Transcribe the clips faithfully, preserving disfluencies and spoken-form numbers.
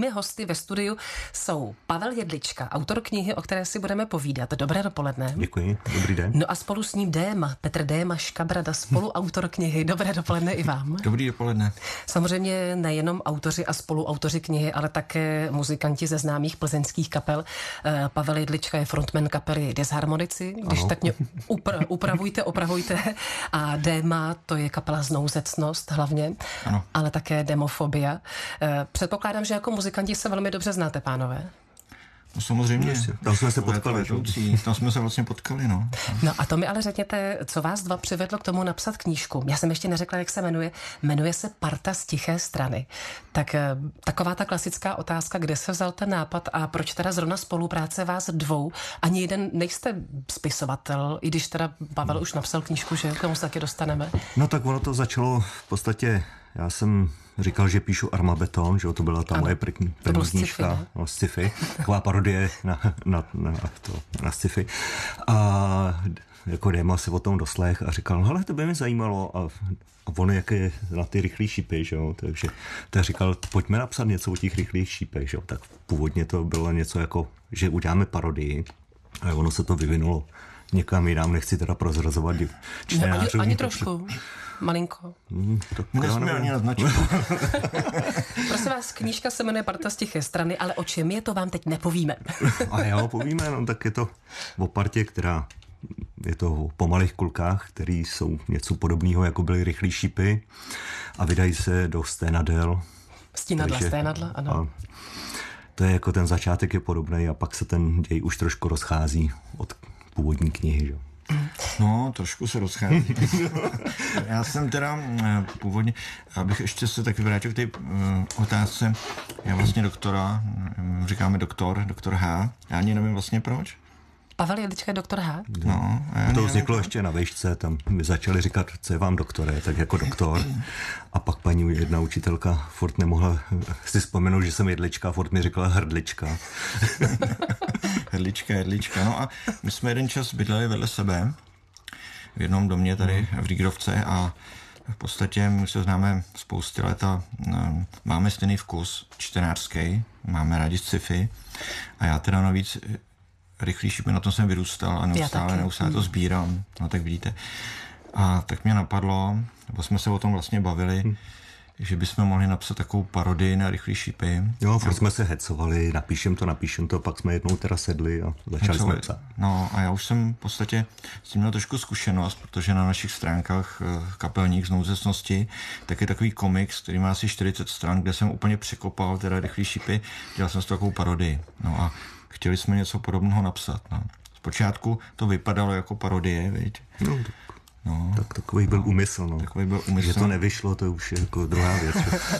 mými hosty ve studiu jsou Pavel Jedlička, autor knihy, o které si budeme povídat. Dobré dopoledne. Děkuji, dobrý den. No a spolu s ním Déma, Petr Déma Škabrada, spoluautor knihy. Dobré dopoledne i vám. Dobrý dopoledne. Samozřejmě nejenom autoři a spoluautoři knihy, ale také muzikanti ze známých plzeňských kapel. Pavel Jedlička je frontman kapely Disharmonici, když ano. tak mě upra- upravujte, opravujte. A Déma, to je kapela Znouzecnost hlavně, ano. ale také Demofobia. Předpokládám, že jako muzikanti se velmi dobře znáte, pánové. No samozřejmě. Tam jsme se potkali. Vedoucí, tam jsme se vlastně potkali, no. No a to mi ale řekněte, co vás dva přivedlo k tomu napsat knížku. Já jsem ještě neřekla, jak se jmenuje. Jmenuje se Parta z tiché strany. Tak taková ta klasická otázka, kde se vzal ten nápad a proč teda zrovna spolupráce vás dvou? Ani jeden nejste spisovatel, i když teda Pavel už napsal knížku, že k tomu se taky dostaneme. No tak ono to začalo v podstatě, já jsem říkal, že píšu Armabeton, že to byla ta ano, moje první, první knížka, no, sci-fi, taková parodie na, na, na, to, na sci-fi. A jako Déma se o tom doslech a říkal, no hele, to by mě zajímalo. A, a on jak je na ty rychlý šípy, že jo, takže tak říkal, pojďme napsat něco o těch rychlých šípech, že jo. Tak původně to bylo něco jako, že uděláme parodii a ono se to vyvinulo někam jinam, nechci teda prozrazovat čtenářům. Ani, ani trošku, malinko. Hmm, Nesmí ani naznačit. Prosím vás, knížka se jmenuje Parta z tiché strany, ale o čem je, to vám teď nepovíme. A jo, povíme, no tak je to o partě, která je to o pomalých kulkách, které jsou něco podobného, jako byly rychlý šípy a vydají se do sténadel. Stínadla, sténadla, ano. To je jako ten začátek je podobný a pak se ten děj už trošku rozchází od původní knihy, že? No, trošku se rozchází. Já jsem teda původně, abych ještě se taky vrátil k té uh, otázce, já vlastně doktora, říkáme doktor, doktor H, já ani nevím vlastně proč. Pavel Jedlička je doktor H? No, to vzniklo ještě na vejšce, tam mi začali říkat, co je vám doktore, tak jako doktor. A pak paní jedna učitelka furt nemohla si vzpomenout, že jsem Jedlička, furt mi říkala hrdlička. Hrdlička, jedlička. No a my jsme jeden čas bydleli vedle sebe v jednom domě tady v Rígrovce a v podstatě my se známe spousty let a máme stejný vkus čtenářský, máme rádi sci-fi a já teda navíc rychlý šípy, na tom jsem vyrůstal a neustále, neustále to sbírám, no tak vidíte. A tak mě napadlo, nebo jsme se o tom vlastně bavili, hmm. že bychom mohli napsat takovou parodii na rychlý šípy. Jo, furt jsme se hecovali, napíšem to, napíšem to, pak jsme jednou teda sedli a začali hecovali. jsme psát. No a já už jsem v podstatě s tím měl trošku zkušenost, protože na našich stránkách Kapelník Znouzecnosti tak je takový komiks, který má asi čtyřicet stran, kde jsem úplně překopal teda rychlý šípy, dělal jsem s takovou parodii. No a chtěli jsme něco podobného napsat. No. Zpočátku to vypadalo jako parodie, viď? No, tak, no, tak takový byl úmysl. No. Takový byl úmysl. Že to nevyšlo, to už je jako druhá věc.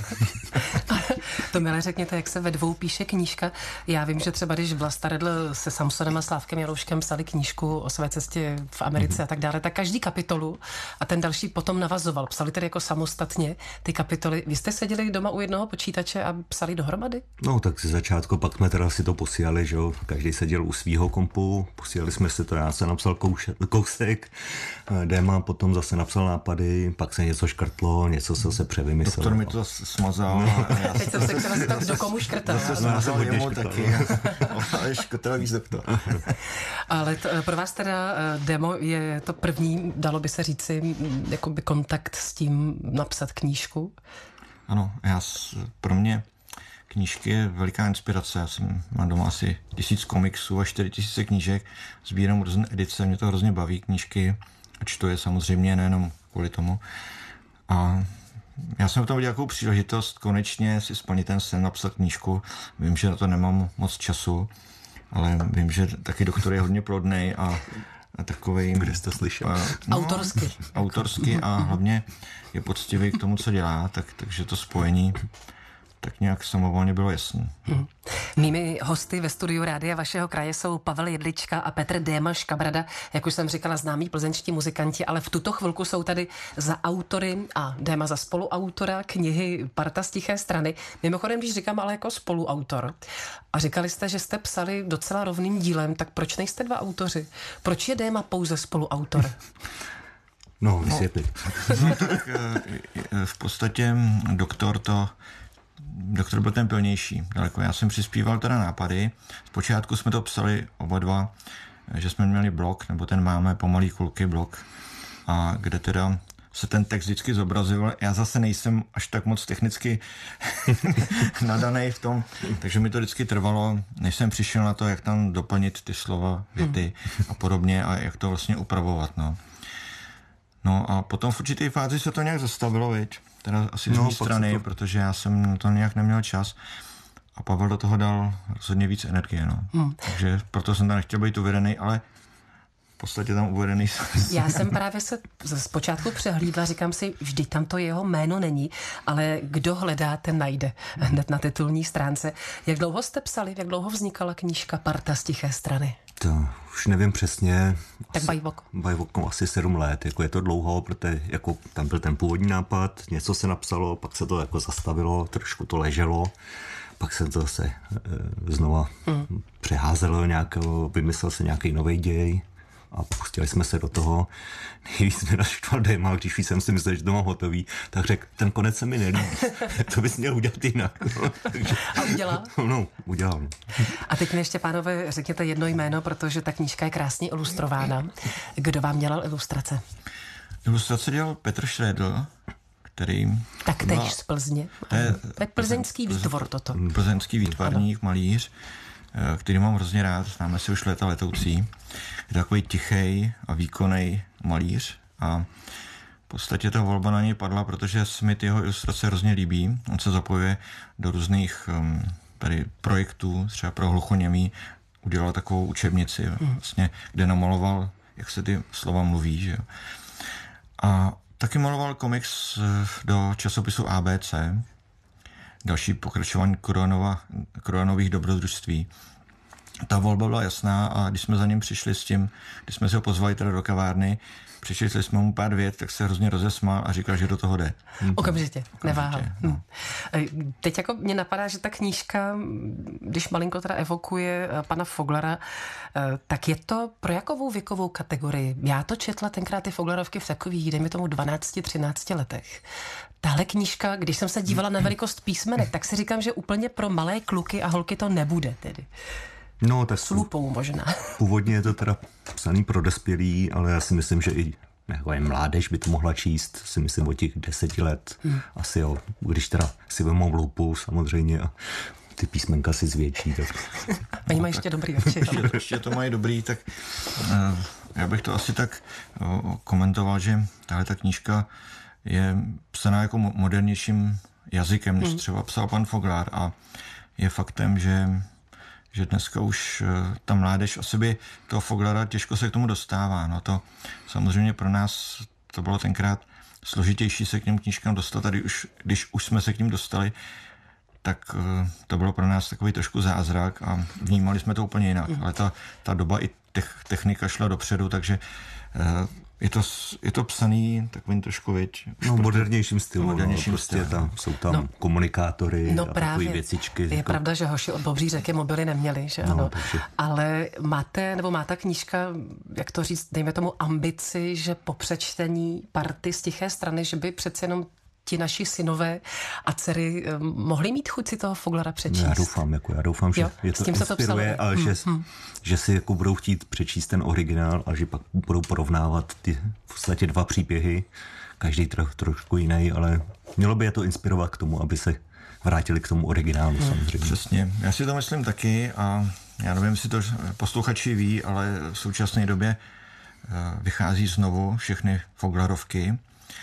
To mi ale řekněte, jak se ve dvou píše knížka. Já vím, že třeba když Vlasta Redl se Samsonem a Slávkem Jarouškem psali knížku o své cestě v Americe mm-hmm. a tak dále, tak každý kapitolu a ten další potom navazoval. Psali tedy jako samostatně ty kapitoly. Vy jste seděli doma u jednoho počítače a psali dohromady? No tak ze začátku, pak jsme teda si to posílali, že jo, každý seděl u svýho kompu, posílali jsme si to, já jsem napsal kouše, kousek, Déma potom zase napsal nápady, pak se něco škrtlo, něco se zase převymyslelo. Doktor mi to smazal. No. Já teď jsem se chtěla zeptat, kdo komu škrtal. Zase smazal jemu taky. Ale škrtal víc doktor. Ale to, pro vás teda Demo je to první, dalo by se říci, jakoby kontakt s tím napsat knížku? Ano, já, pro mě knížky je veliká inspirace. Já jsem, mám doma asi tisíc komiksů a čtyři tisíce knížek, sbírám různé edice, mě to hrozně baví knížky a čtu je samozřejmě nejenom kvůli tomu. A já jsem v tom viděl nějakou příležitost konečně si splnit ten sen, napsat knížku. Vím, že na to nemám moc času, ale vím, že taky doktor je hodně plodnej a, a takovej... Kde jste slyšel? A, no, autorsky. Autorsky a hlavně je poctivý k tomu, co dělá, tak, takže to spojení tak nějak samovolně bylo jasné. Hmm. Mými hosty ve studiu Rádia vašeho kraje jsou Pavel Jedlička a Petr Déma Škabrada, jak už jsem říkala, známí plzeňští muzikanti, ale v tuto chvilku jsou tady za autory a Déma za spoluautora knihy Parta z tiché strany. Mimochodem, když říkám ale jako spoluautor a říkali jste, že jste psali docela rovným dílem, tak proč nejste dva autoři? Proč je Déma pouze spoluautor? No, vysvětlit. No, no tak v podstatě doktor to doktor byl ten pilnější daleko. Já jsem přispíval teda nápady. Zpočátku jsme to psali oba dva, že jsme měli blog, nebo ten máme Pomalý kulky blog, a kde teda se ten text vždycky zobrazil. Já zase nejsem až tak moc technicky nadanej v tom, takže mi to vždycky trvalo, než jsem přišel na to, jak tam doplnit ty slova, věty a podobně a jak to vlastně upravovat. No, no a potom v určité fázi se to nějak zastavilo, viď? Teda asi z no, mé strany, to... protože já jsem na to nějak neměl čas. A Pavel do toho dal rozhodně víc energie, no. Hmm. Takže proto jsem tam nechtěl být uvedený, ale v podstatě tam uvedený. Já jsem právě se zpočátku přehlídla, říkám si, vždyť tam to jeho jméno není, ale kdo hledá, ten najde hned na titulní stránce. Jak dlouho jste psali, jak dlouho vznikala knížka Parta z tiché strany? To už nevím přesně. Tak bajvok. Bajvok asi sedm let, jako je to dlouho, protože jako tam byl ten původní nápad, něco se napsalo, pak se to jako zastavilo, trošku to leželo. Pak se to zase e, znova hmm. přeházelo nějak, vymyslel se nějaký nový děj a pustili jsme se do toho. Nejvíc mi naštval Déma, když jsem si myslel, že to mám hotový, tak řekl, ten konec se mi nelíbí, to bys měl udělat jinak. No, takže, a udělal? No, udělal. A teď mi ještě, pánové, řekněte jedno jméno, protože ta knížka je krásně ilustrována. Kdo vám dělal ilustrace? Ilustrace dělal Petr Šrédl, který... Tak teď z Plzně. To je, to je plzeňský výtvor toto. Plzeňský výtvarník, malíř, který mám hrozně rád, známe si už léta letoucí. Je takový tichý a výkonný malíř a v podstatě ta volba na něj padla, protože se mi ty jeho ilustrace hrozně líbí. On se zapojuje do různých um, tady projektů, třeba pro hluchoněmí, udělal takovou učebnici, vlastně, kde namaloval, jak se ty slova mluví. Že? A taky maloval komiks do časopisu A B C, další pokračování Krojanových dobrodružství. Ta volba byla jasná a když jsme za ním přišli s tím, když jsme se ho pozvali teda do kavárny, přečetli jsme mu pár vět, tak se hrozně rozesmál a říkal, že do toho jde. Okamžitě, neváhal. No. Teď jako mě napadá, že ta knížka, když malinko teda evokuje pana Foglera, tak je to pro jakovou věkovou kategorii? Já to četla tenkrát ty Foglerovky v takových, dejme tomu dvanácti třinácti letech. Tahle knížka, když jsem se dívala na velikost písmenek, tak si říkám, že úplně pro malé kluky a holky to nebude tedy. No, tak s lupou možná. Původně je to teda psaný pro dospělí, ale já si myslím, že i jako mládež by to mohla číst, si myslím od těch deseti let. Hmm. Asi jo, když teda si vemou lupu samozřejmě a ty písmenka si zvětší. Tak... Oni mají ještě dobrý oči. Ještě, ještě to mají dobrý, tak uh, já bych to asi tak uh, komentoval, že tahle ta knížka je psaná jako modernějším jazykem, než hmm. třeba psal pan Foglar a je faktem, že že dneska už ta mládež asi by toho Foglara těžko se k tomu dostává. No to samozřejmě pro nás to bylo tenkrát složitější se k těm knížkám dostat. Tady už, když už jsme se k ním dostali, tak to bylo pro nás takový trošku zázrak a vnímali jsme to úplně jinak. Mm. Ale ta, ta doba i tech, technika šla dopředu, takže je to, je to psaný takovým trošku, viď? No, modernějším stylu. Modernějším no, prostě stylu. Tam, jsou tam no, komunikátory no a takové věcičky. Je jako... pravda, že hoši od Bobří řeky mobily neměli, že ano. No, takže... Ale máte, nebo má ta knížka, jak to říct, dejme tomu ambici, že po přečtení Party z tiché strany, že by přece jenom ti naši synové a dcery mohli mít chuť si toho Foglera přečíst. Já doufám, jako já doufám, že jo, je to inspiruje, ale hmm, že, hmm. že si jako budou chtít přečíst ten originál a že pak budou porovnávat ty v podstatě dva příběhy, každý troch, trošku jiný, ale mělo by je to inspirovat k tomu, aby se vrátili k tomu originálu hmm. samozřejmě. Přesně, já si to myslím taky a já nevím, jestli to posluchači ví, ale v současné době vychází znovu všechny Foglarovky.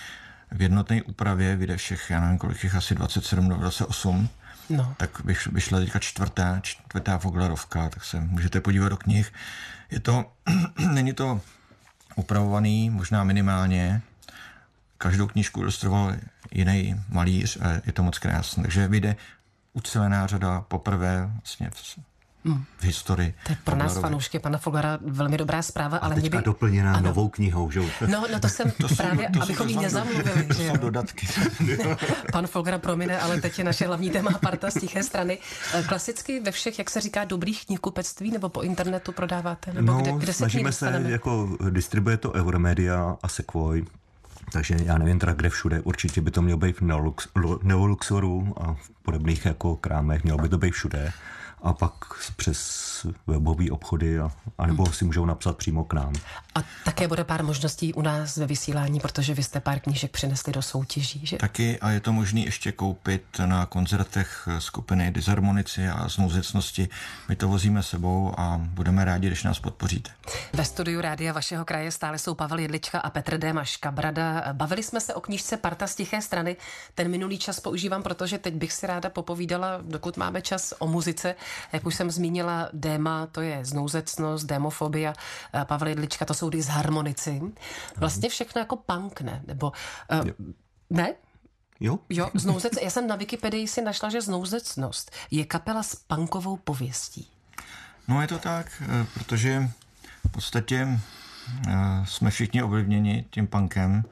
V jednotné úpravě vyjde všech, já nevím, kolik jich, asi dvacet sedm do dvacet osm, no. Tak vyšla teďka čtvrtá, čtvrtá Foglarovka, tak se můžete podívat do knih. Je to, není to upravovaný, možná minimálně, každou knížku ilustroval jiný malíř a je to moc krásné, takže vyjde ucelená řada poprvé vlastně Hmm. v historii. To je pro nás fanoušky pana Foglera velmi dobrá zpráva, a ale teďka mě by... doplněná ano. novou knihou, že? No, no to jsem to právě, jsou, to abychom ji nezamluvili. To jsou dodatky. Pan Fogler promine, ale teď je naše hlavní téma Parta z tiché strany. Klasicky ve všech, jak se říká, dobrých knihkupectví nebo po internetu prodáváte? Nebo no, kde, kde se snažíme se, jako distribuje to Euromedia a Sequoia, Takže já nevím teda kde všude, určitě by to mělo být v Neolux, Neoluxoru a v podobných jako krámech, mělo by to být všude. A pak přes webové obchody a, a nebo hmm. si můžou napsat přímo k nám. A také bude pár možností u nás ve vysílání, protože vy jste pár knížek přinesli do soutěží, že? Taky a je to možné ještě koupit na koncertech skupiny Disharmonici a Znouzecnosti. My to vozíme sebou a budeme rádi, když nás podpoříte. Ve studiu Rádia vašeho kraje stále jsou Pavel Jedlička a Petr Démaš Kabrada. Bavili jsme se o knížce Parta z tiché strany. Ten minulý čas používám, protože teď bych si ráda popovídala, dokud máme čas, o muzice. Jak už jsem zmínila, Déma, to je znouzecnost, démofobia, Pavel Jedlička, to jsou disharmonici. Vlastně všechno jako punk, ne? Nebo, uh, ne? Jo. Jo, znouzec. Já jsem na Wikipedii si našla, že znouzecnost je kapela s punkovou pověstí. No je to tak, protože v podstatě jsme všichni ovlivněni tím punkem.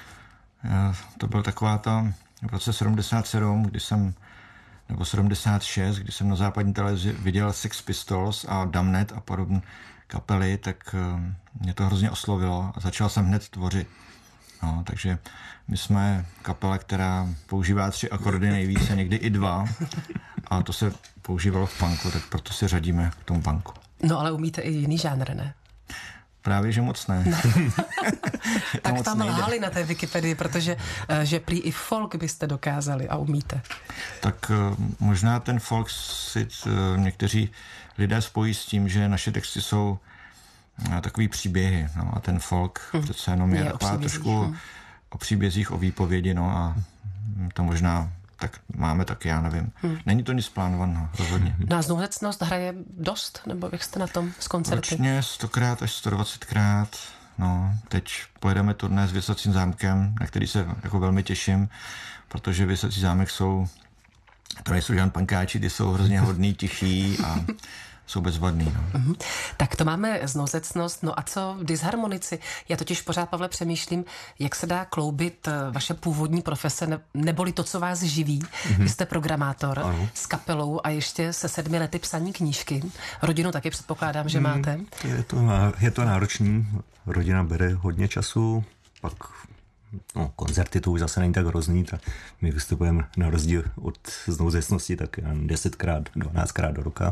To byl taková ta v roce sedmdesát sedm, kdy jsem nebo sedmdesát šest, kdy jsem na západní televizi viděl Sex Pistols a Damned a podobné kapely, tak mě to hrozně oslovilo a začal jsem hned tvořit. No, takže my jsme kapela, která používá tři akordy nejvíce, někdy i dva a to se používalo v punku, tak proto si řadíme k tomu punku. No ale umíte i jiný žánr, ne? Právě, že moc ne. ne. Tak moc tam nejde. lhali na té Wikipedii, protože že prý i folk byste dokázali a umíte. Tak možná ten folk si někteří lidé spojí s tím, že naše texty jsou takový příběhy. No, a ten folk hmm. přece jenom je, je taková trošku hmm. o příbězích, o výpovědi. No, a to možná tak máme taky, já nevím. Hmm. Není to nic plánovaného, rozhodně. Na znouzecnost hraje dost? Nebo jak jste na tom s koncerty? Ročně stokrát až sto dvacetkrát. No, teď pojedeme turné s Věsacím zámkem, na který se jako velmi těším, protože Věsací zámek jsou, to nejsou žádný pankáči, ty jsou hrozně hodný, tichý a jsou bezvadný. No. Mm-hmm. Tak to máme znouzecnost, no a co disharmonici? Já totiž pořád, Pavle, přemýšlím, jak se dá kloubit vaše původní profese, ne, neboli to, co vás živí. Mm-hmm. Vy jste programátor ano. s kapelou a ještě se sedmi lety psaní knížky. Rodinu taky předpokládám, že mm, máte. Je to, je to náročný. Rodina bere hodně času, pak no, koncerty to už zase není tak hrozný, tak my vystupujeme na rozdíl od znouzecnosti tak desetkrát, dvanáctkrát do roka.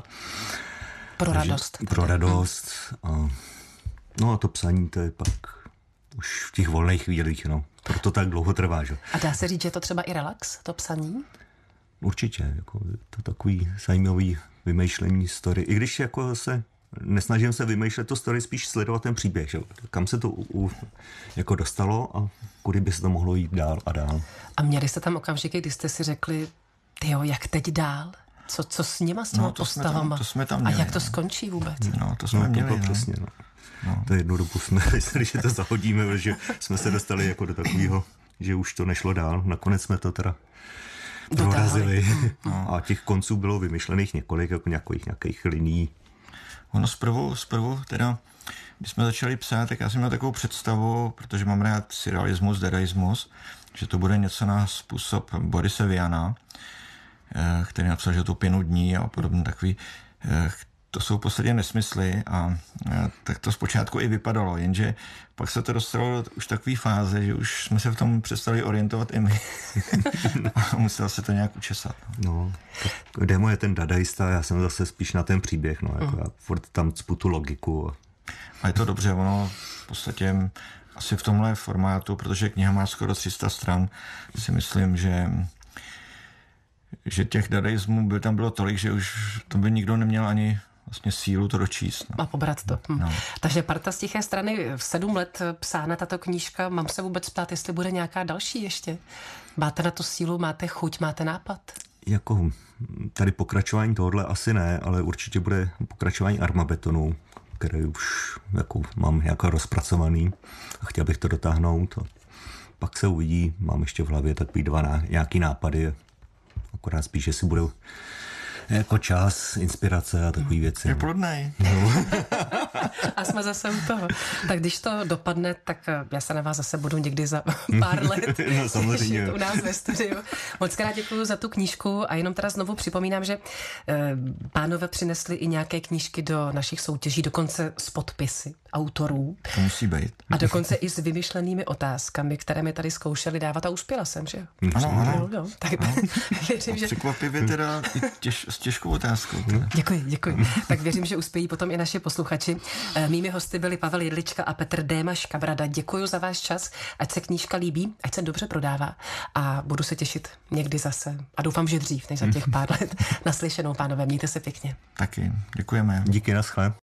Pro Takže, radost. Pro radost. A, no a to psaní, to je pak už v těch volných chvílích, no. Proto tak dlouho trvá, že? A dá se říct, že je to třeba i relax, to psaní? Určitě, jako je to takový zajímavý vymýšlení story. I když jako se nesnažím se vymýšlet to story, spíš sledovat ten příběh, že? Kam se to u, u, jako dostalo a kudy by se to mohlo jít dál a dál. A měli jste tam okamžiky, kdy jste si řekli, tyjo, jak teď dál? Co, co s nima, s těma no, to postavama? Jsme tam, to jsme tam měli, a jak to no. skončí vůbec? No, to jsme no, měli. To no. přesně, no. No. To jednu dobu jsme mysleli, že to zahodíme, protože jsme se dostali jako do takového, že už to nešlo dál. Nakonec jsme to teda prorazili. No. A těch konců bylo vymyšlených několik, jako nějakých, nějakých liní. Ono zprvu, zprvu teda, když jsme začali psát, tak já jsem měl takovou představu, protože mám rád surrealismus, dadaismus, že to bude něco na způsob Borise Viana, který napsal, že to pěnu dní a podobně takový. To jsou v podstatě nesmysly a tak to zpočátku i vypadalo, jenže pak se to dostalo do už takové fáze, že už jsme se v tom přestali orientovat i my. A musel se to nějak učesat. No, tak demo je ten dadaista, já jsem zase spíš na ten příběh, no, jako mm. já furt tam cpu tu logiku. A je to dobře, ono v podstatě asi v tomhle formátu, protože kniha má skoro tři sta stran, si myslím, že že těch dadaismů by tam bylo tolik, že už to by nikdo neměl ani vlastně sílu to dočíst. No. A pobrat to. Hm. No. Takže Parta z tiché strany, v sedm let psána tato knížka, mám se vůbec ptát, jestli bude nějaká další ještě? Máte na to sílu, máte chuť, máte nápad? Jako tady pokračování tohohle asi ne, ale určitě bude pokračování Armabetonu, který už jako mám jako rozpracovaný a chtěl bych to dotáhnout. A pak se uvidí, mám ještě v hlavě takový dva ná, nějaký nápady, akorát spíš, že si budou jako čas, inspirace a takové věci. Je plodnej. No. A jsme zase u toho. Tak když to dopadne, tak já se na vás zase budu někdy za pár let no, samozřejmě. u nás ve studiu. Moc krát děkuju za tu knížku a jenom teda znovu připomínám, že pánové přinesli i nějaké knížky do našich soutěží, dokonce s podpisy autorů. To musí být. A dokonce i s vymyšlenými otázkami, které mi tady zkoušeli dávat a uspěla jsem, že jo? Ano, ano. Jo, jo. Tak ano. Věřím, že... Překvapivě teda těž, s těžkou otázkou. Teda. Děkuji, děkuji. Tak věřím, že uspějí potom i naši posluchači. Mými hosty byli Pavel Jedlička a Petr Démaš Kabrada. Děkuji za váš čas, ať se knížka líbí, ať se dobře prodává a budu se těšit někdy zase. A doufám, že dřív, než za těch pár let. Naslyšenou, pánové, mějte se pěkně. Taky, děkujeme. Díky, naschle.